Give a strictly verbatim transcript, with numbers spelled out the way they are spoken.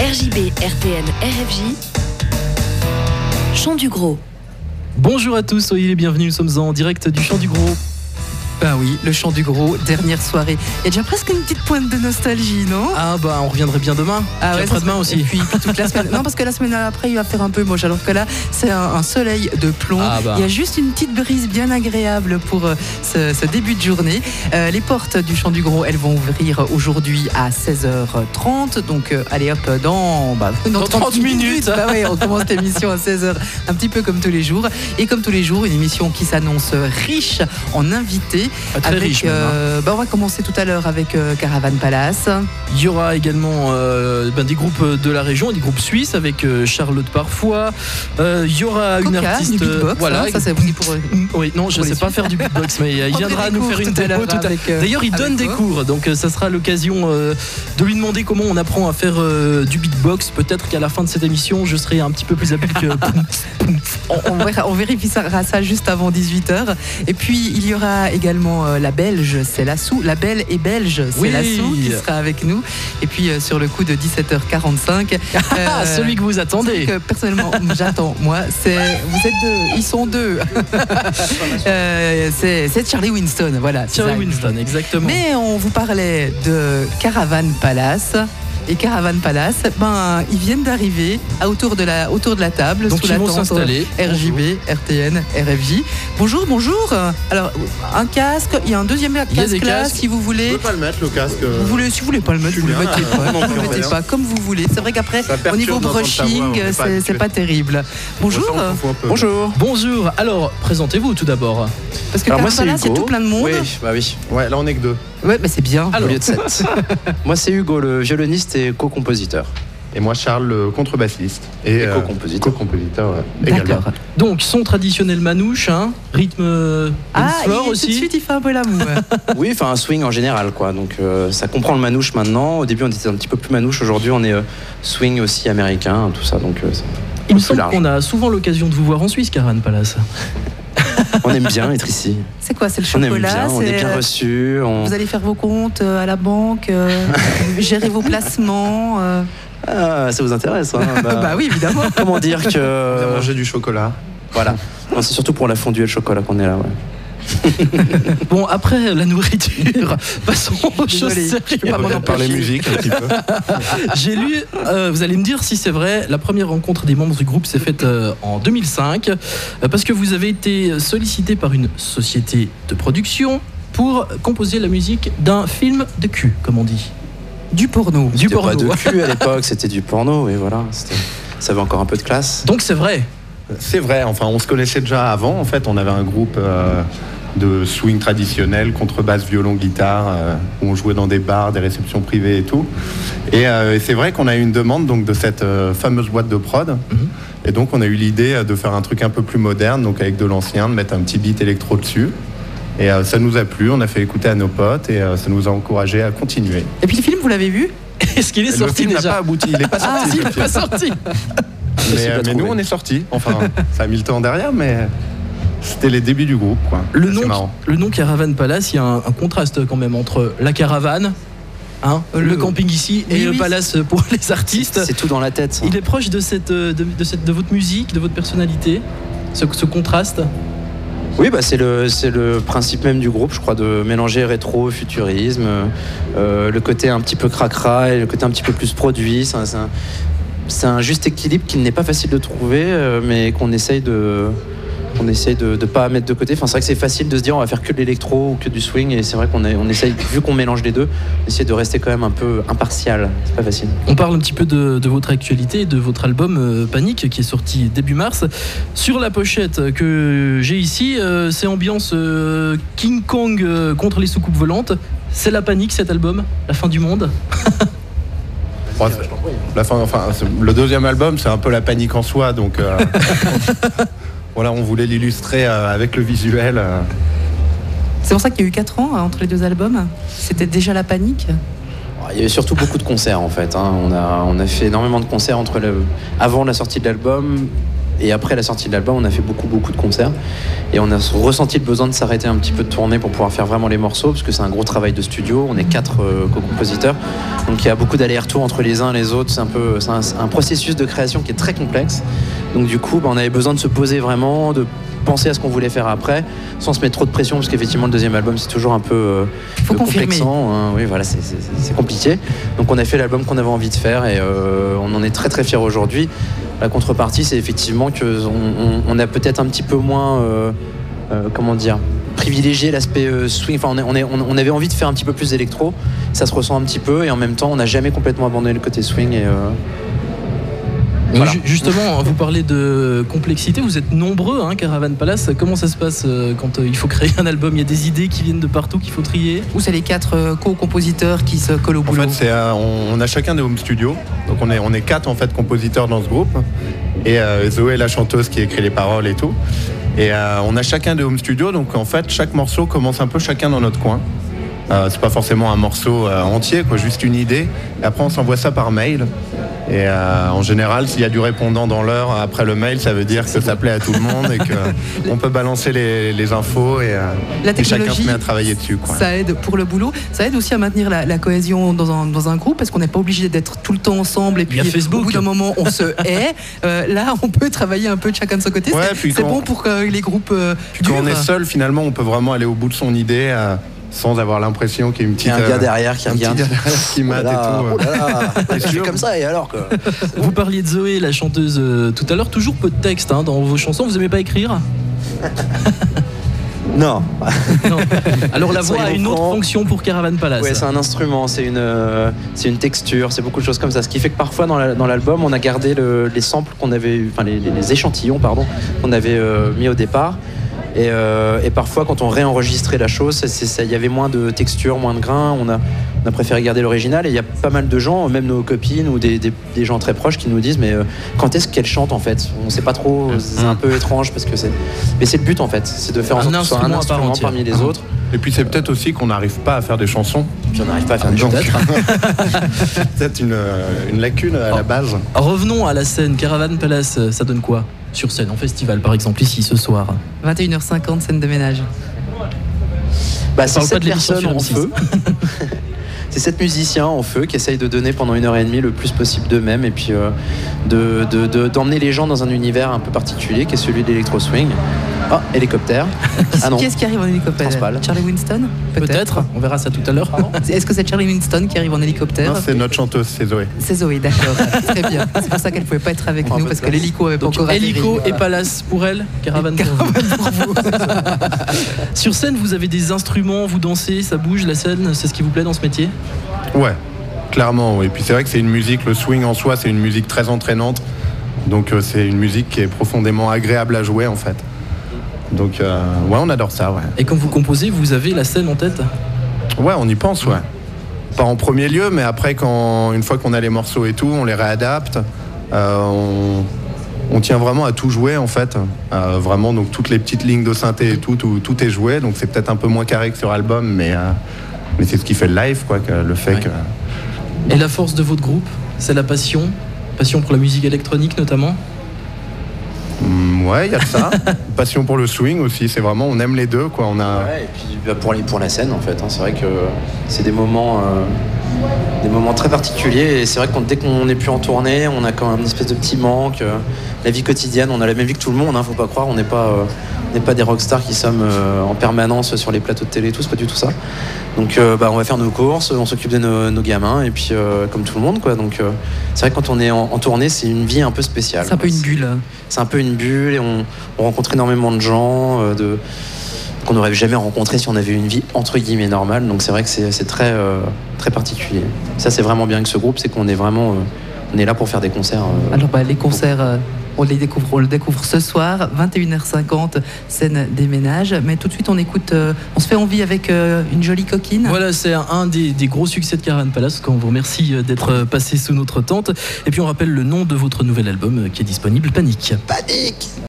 R J B, R T N, R F J, Chant du Gros. Bonjour à tous, soyez les bienvenus, nous sommes en direct du Chant du Gros. Ben oui, le Chant du Gros, dernière soirée. Il y a déjà presque une petite pointe de nostalgie, non? Ah bah on reviendrait bien demain. Ah ouais, après-demain aussi. Et puis, puis toute la semaine. Non, parce que la semaine après, il va faire un peu moche. Alors que là, c'est un, un soleil de plomb. Ah bah. Il y a juste une petite brise bien agréable pour euh, ce, ce début de journée. Euh, les portes du Chant du Gros, elles vont ouvrir aujourd'hui à seize heures trente. Donc, euh, allez hop, dans, bah, dans, dans trente minutes. Bah ouais, on commence l'émission à seize heures, un petit peu comme tous les jours. Et comme tous les jours, une émission qui s'annonce riche en invités. Ah, très avec, riche même, hein. euh, bah, on va commencer tout à l'heure avec euh, Caravan Palace. Il y aura également euh, ben, des groupes de la région, des groupes suisses avec euh, Charlotte Parfois. Euh, il y aura Coca, une artiste. du beatbox, voilà, hein, ça c'est aussi pour. Oui, non, je ne sais pas faire du beatbox, mais il viendra nous faire une démo tout à l'heure. D'ailleurs, il donne des cours, donc ça sera l'occasion euh, de lui demander comment on apprend à faire euh, du beatbox. Peut-être qu'à la fin de cette émission, je serai un petit peu plus habile que. on, on, verra, on vérifiera ça juste avant dix-huit heures. Et puis, il y aura également euh, la Belge, c'est Lassou. La Belle et Belge, c'est oui. Lassou qui sera avec nous. Et puis, euh, sur le coup de dix-sept heures quarante-cinq. Euh, celui que vous attendez. Que, personnellement, j'attends. Moi, c'est. Vous êtes deux. Ils sont deux. euh, c'est, c'est Charlie Winston. Voilà. Charlie Winston, exactement. Mais on vous parlait de Caravan Palace. Et Caravan Palace, ben, ils viennent d'arriver à autour de la, autour de la table. Donc sous ils la vont tente s'installer. R J B, R T N, R F J. Bonjour, bonjour. Alors, un casque, il y a un deuxième casque là, casques. si vous voulez. Je peux pas le mettre, le casque. Vous voulez, si vous voulez pas le mettre, vous le mettez pas. Vous le mettez pas, comme vous voulez. C'est vrai qu'après, au niveau brushing, c'est, c'est pas terrible. Bonjour. Bonjour. Bonjour. Alors, présentez-vous tout d'abord. Parce que Alors Caravan Palace, il y a tout plein de monde. Oui, bah oui. Ouais, là on est que deux. Ouais, mais c'est bien. Alors. Au lieu de sept. Moi, c'est Hugo, le violoniste et co-compositeur. Et moi Charles, le contrebassiste. Et euh, co-compositeur. Co-compositeur, ouais, également. D'accord. Donc, son traditionnel manouche, hein, rythme euh, Ah, floor il, tout de aussi. suite, il fait un peu l'amour. Oui, enfin un swing en général, quoi. Donc euh, ça comprend le manouche maintenant. Au début, on était un petit peu plus manouche. Aujourd'hui, on est euh, swing aussi américain, tout ça. Donc euh, c'est Il me plus semble large. qu'on a souvent l'occasion de vous voir en Suisse, Caravan Palace. On aime bien être ici. C'est quoi, c'est le On aime chocolat? bien, on c'est, est bien euh, reçus. On... Vous allez faire vos comptes euh, à la banque, euh, gérer vos placements. euh. Ah, ça vous intéresse, hein, bah, Bah oui, évidemment. Comment dire On vient que... manger du chocolat. Voilà. Non, c'est surtout pour la fondue et le chocolat qu'on est là, ouais. Bon, après la nourriture, passons aux choses Désolée, je peux pas m'en sérieuses. On va parler empêcher. musique un petit peu. J'ai lu, euh, vous allez me dire si c'est vrai, la première rencontre des membres du groupe s'est faite euh, en deux mille cinq, euh, parce que vous avez été sollicité par une société de production pour composer la musique d'un film de cul, comme on dit. Du porno. Du C'était porno. pas de cul à l'époque, c'était du porno, et voilà. C'était... Ça avait encore un peu de classe. Donc c'est vrai. C'est vrai, enfin on se connaissait déjà avant. En fait, on avait un groupe euh, de swing traditionnel, contrebasse, violon, guitare, euh, où on jouait dans des bars, des réceptions privées et tout. Et, euh, et c'est vrai qu'on a eu une demande donc, de cette euh, fameuse boîte de prod. Mm-hmm. Et donc on a eu l'idée de faire un truc un peu plus moderne, donc avec de l'ancien, de mettre un petit beat électro dessus. Et euh, ça nous a plu, on a fait écouter à nos potes et euh, ça nous a encouragé à continuer. Et puis le film, vous l'avez vu? Est-ce qu'il est Et le sorti film n'a déjà pas abouti, il n'est pas Ah, sorti. si, il ce n'est film. pas sorti. Mais, Possible à euh, mais nous trouver. on est sortis, enfin ça a mis le temps derrière, mais c'était les débuts du groupe, quoi. Le C'est nom, marrant. le nom Caravan Palace, il y a un, un contraste quand même entre la caravane, hein, le, Le- camping ici, et Oui, le oui. palace pour les artistes. C'est tout dans la tête. ça. Il est proche de, cette, de, de, cette, de votre musique, de votre personnalité, ce, ce contraste. Oui, bah c'est le, c'est le principe même du groupe, je crois, de mélanger rétro, futurisme, euh, le côté un petit peu cracra et le côté un petit peu plus produit. C'est un, c'est un, c'est un juste équilibre qui n'est pas facile de trouver, euh, mais qu'on essaye de... On essaye de ne pas mettre de côté. Enfin, c'est vrai que c'est facile de se dire on va faire que de l'électro ou que du swing, et c'est vrai qu'on est, on essaye, vu qu'on mélange les deux, on essaie de rester quand même un peu impartial. C'est pas facile. On parle un petit peu de, de votre actualité et de votre album euh, Panique qui est sorti début mars. Sur la pochette que j'ai ici, euh, c'est ambiance euh, King Kong euh, contre les soucoupes volantes. C'est la panique cet album, la fin du monde. Bon, la fin, enfin, c'est- le deuxième album, c'est un peu la panique en soi, donc euh, voilà, on voulait l'illustrer euh, avec le visuel. euh. C'est pour ça qu'il y a eu quatre ans euh, entre les deux albums. C'était déjà la panique. Il y avait surtout beaucoup de concerts en fait. hein. On, a, on a fait énormément de concerts entre le, avant la sortie de l'album, Et après la sortie de l'album, on a fait beaucoup beaucoup de concerts et on a ressenti le besoin de s'arrêter un petit peu de tourner pour pouvoir faire vraiment les morceaux, parce que c'est un gros travail de studio. On est quatre euh, co-compositeurs, donc il y a beaucoup d'allers-retours entre les uns et les autres. C'est un peu, c'est un, un processus de création qui est très complexe. Donc du coup, bah, on avait besoin de se poser vraiment, de penser à ce qu'on voulait faire après, sans se mettre trop de pression, parce qu'effectivement le deuxième album c'est toujours un peu euh, Faut complexant, hein. Oui, voilà, c'est, c'est, c'est compliqué. Donc on a fait l'album qu'on avait envie de faire et euh, on en est très très fiers aujourd'hui. La contrepartie, c'est effectivement que on, on, on a peut-être un petit peu moins, euh, euh, comment dire, privilégié l'aspect euh, swing. Enfin, on, est, on, est, on avait envie de faire un petit peu plus d'électro. Ça se ressent un petit peu et en même temps, on n'a jamais complètement abandonné le côté swing et euh, Voilà. Justement, vous parlez de complexité, vous êtes nombreux, hein, Caravan Palace. Comment ça se passe quand il faut créer un album? Il y a des idées qui viennent de partout qu'il faut trier? Ou c'est les quatre co-compositeurs qui se collent au boulot? En fait, c'est, euh, on, on a chacun des home studios. Donc on est, on est quatre en fait compositeurs dans ce groupe. Et euh, Zoé, la chanteuse qui écrit les paroles et tout. Et euh, on a chacun des home studios. Donc en fait, chaque morceau commence un peu chacun dans notre coin. Euh, c'est pas forcément un morceau euh, entier, quoi, juste une idée. Et après, on s'envoie ça par mail. Et euh, en général, s'il y a du répondant dans l'heure après le mail, ça veut dire que ça plaît à tout le monde et qu'on peut balancer les, les infos et, euh, et chacun se met à travailler dessus, quoi. Ça aide pour le boulot. Ça aide aussi à maintenir la, la cohésion dans un, dans un groupe, parce qu'on n'est pas obligé d'être tout le temps ensemble. Et puis au bout d'un moment, on se hait. Euh, là, on peut travailler un peu de chacun de son côté. Ouais, c'est c'est bon pour que les groupes euh, puis quand on est seul, finalement, on peut vraiment aller au bout de son idée. Euh, sans avoir l'impression qu'il y a une petite... Il y a un gars derrière qui regarde. Qui mate et tout. Je fais comme ça et alors quoi. Vous parliez de Zoé, la chanteuse, euh, tout à l'heure. Toujours peu de texte hein, dans vos chansons. Vous aimez pas écrire? Non. Non. Alors la voix a une autre fonction pour Caravan Palace. Ouais, c'est un instrument, c'est une, euh, c'est une texture, c'est beaucoup de choses comme ça. Ce qui fait que parfois dans, la, dans l'album, on a gardé le, les samples qu'on avait, enfin les, les, les échantillons, pardon, qu'on avait euh, mis au départ. Et, euh, et parfois, quand on réenregistrait la chose, il y avait moins de texture, moins de grains. On a, on a préféré garder l'original. Et il y a pas mal de gens, même nos copines ou des, des, des gens très proches, qui nous disent mais euh, quand est-ce qu'elle chante en fait? On ne sait pas trop. C'est un peu étrange parce que c'est. Mais c'est le but en fait, c'est de faire en sorte que ce soit un instrument parmi les autres. Et puis c'est peut-être aussi qu'on n'arrive pas à faire des chansons. Puis on n'arrive pas à faire des Donc, chansons. peut-être une, une lacune à la base. Revenons à la scène. Caravan Palace, ça donne quoi sur scène, en festival par exemple, ici ce soir? vingt et une heures cinquante, scène de ménage. Bah, c'est sept pas de personnes en feu. C'est sept musiciens en feu qui essayent de donner pendant une heure et demie le plus possible d'eux-mêmes et puis euh, de, de, de, d'emmener les gens dans un univers un peu particulier qui est celui de l'électro swing. Ah, hélicoptère. Ah non. Qui est-ce qui arrive en hélicoptère? Charlie Winston? Peut-être. Peut-être. On verra ça tout à l'heure. Est-ce que c'est Charlie Winston qui arrive en hélicoptère? Non, c'est notre chanteuse, c'est Zoé. C'est Zoé, d'accord. Très bien. C'est pour ça qu'elle ne pouvait pas être avec nous, parce que l'hélico avait pas encore atterri. Hélico et Palace pour elle, Caravan pour vous. Sur scène, vous avez des instruments, vous dansez, ça bouge, la scène, c'est ce qui vous plaît dans ce métier? Ouais, clairement. Et puis c'est vrai que c'est une musique, le swing en soi, c'est une musique très entraînante. Donc euh, c'est une musique qui est profondément agréable à jouer en fait. Donc euh, ouais, on adore ça, ouais. Et quand vous composez, vous avez la scène en tête? Ouais, on y pense, ouais. Pas en premier lieu, mais après, quand, une fois qu'on a les morceaux et tout, on les réadapte. Euh, on, on tient vraiment à tout jouer, en fait. Euh, vraiment, donc toutes les petites lignes de synthé et tout, tout, tout est joué. Donc c'est peut-être un peu moins carré que sur album, mais, euh, mais c'est ce qui fait le live, quoi, que, le fait ouais. que... Et la force de votre groupe, c'est la passion? Passion pour la musique électronique, notamment? Mmh, ouais, il y a de ça. Passion pour le swing aussi, c'est vraiment, on aime les deux, quoi. On a... Ouais, et puis bah, pour, les, pour la scène, en fait, hein, c'est vrai que c'est des moments, euh, des moments très particuliers. Et c'est vrai que quand, dès qu'on n'est plus en tournée, on a quand même une espèce de petit manque. Euh, la vie quotidienne, on a la même vie que tout le monde, hein, faut pas croire. On n'est pas, euh, on n'est pas des rockstars qui sommes euh, en permanence sur les plateaux de télé, tout, c'est pas du tout ça. Donc euh, bah, on va faire nos courses, on s'occupe de nos, nos gamins, et puis euh, comme tout le monde, quoi. Donc euh, c'est vrai que quand on est en, en tournée, c'est une vie un peu spéciale. C'est un peu une bulle. C'est un peu une bulle, et on, on rencontre énormément de gens euh, de, qu'on n'aurait jamais rencontrés si on avait une vie entre guillemets normale. Donc c'est vrai que c'est, c'est très, euh, très particulier. Ça, c'est vraiment bien avec ce groupe, c'est qu'on est vraiment euh, on est là pour faire des concerts. Euh, Alors bah, les concerts... Euh... On, les découvre, on le découvre ce soir, vingt et une heures cinquante, scène des ménages. Mais tout de suite, on écoute, euh, on se fait envie avec euh, une jolie coquine. Voilà, c'est un, un des, des gros succès de Caravan Palace. On vous remercie d'être passé sous notre tente. Et puis, on rappelle le nom de votre nouvel album qui est disponible, Panique. Panique!